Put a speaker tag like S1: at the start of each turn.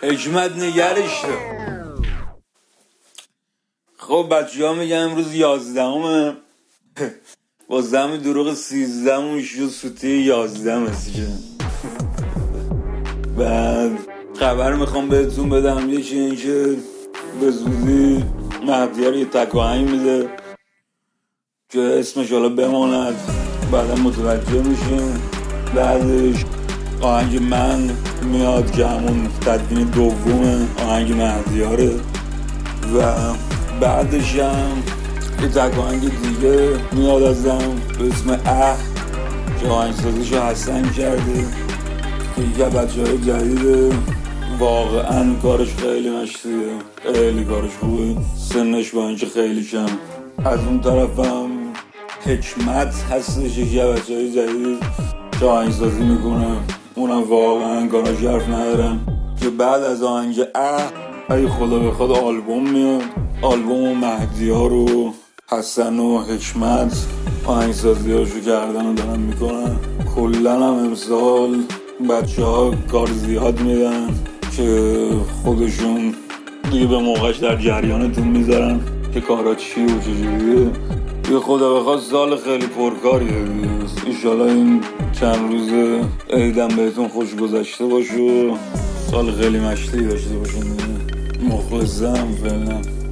S1: حکمت نگرش. خب بچه ها میگن امروز 11 با زم دروغ 13 شد سوتی 11 مسیجه. بعد خبر میخوام بهتون بدم یکی این که به زودی مهدیار یه تک آهنگ میده که اسمش حالا بماند، بعدا متوجه میشیم. بعدش آهنگ من میاد که همون تدوین دوم آهنگ مهدیاره و بعدش هم یه تک آهنگ دیگه میاد ازم به اسم که آهنگسازیشو حسن کرده که یکی بچه های جدیده. واقعا کارش خیلی مشتیه، خیلی کارش خوبه، سنش با اینکه خیلی کم. از اون طرفم حکمت هستش، یکی بچه های جدید که آهنگسازی میکنه، اونم واقعا کاراش حرف ندارم. که بعد از آهنگ ای خدا بخواد آلبوم میاد، آلبوم مهدیار و حسن و حکمت آهنگسازی هاشو کردن و دارن میکنن. کلن هم امسال بچه ها کار زیاد میدن که خودشون دیگه به موقعش در جریانتون میذارن که کارا چی و چجوریه. یه خدا بخواد سال خیلی پرکاریه دیگه. ایشالا این چند روز عیدم بهتون خوش گذشته باشه و سال خیلی مشتی داشته باشین. مخلصم فعلا.